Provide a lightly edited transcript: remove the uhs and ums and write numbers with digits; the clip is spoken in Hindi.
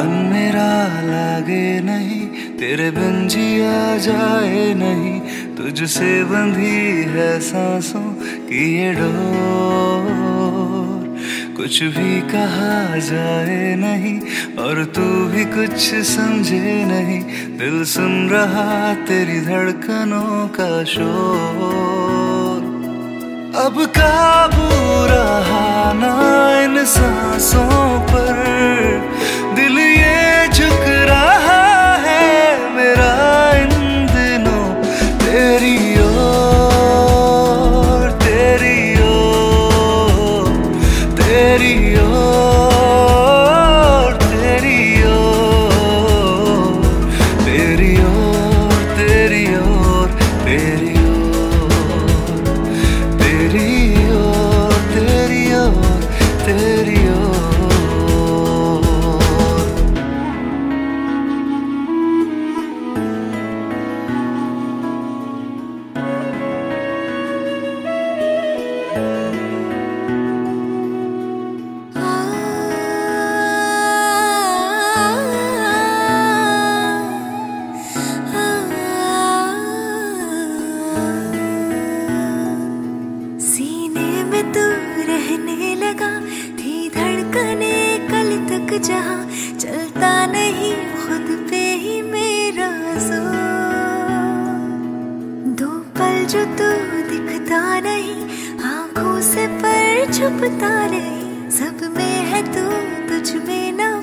मन मेरा लागे नहीं, तेरे बिन जिया जाए नहीं। तुझसे बंधी है सांसों की ये डोर, कुछ भी कहा जाए नहीं और तू भी कुछ समझे नहीं। दिल सुन रहा तेरी धड़कनों का शोर, अब काबू रहा ना इन सांसों पर। दिल ये झुक रहा है मेरा इन दिनों तेरी ओर, तेरी ओर, तेरी ओर, तेरी ओर, तेरी ओर, तेरी ओर, तेरी तेरी ओर, तेरी ओर, तेरी ओर। जहाँ चलता नहीं खुद पे ही मेरा जोर, दो पल जो तू दिखता नहीं, आंखों से पर छुपता नहीं। सब में है तू, तुझ में ना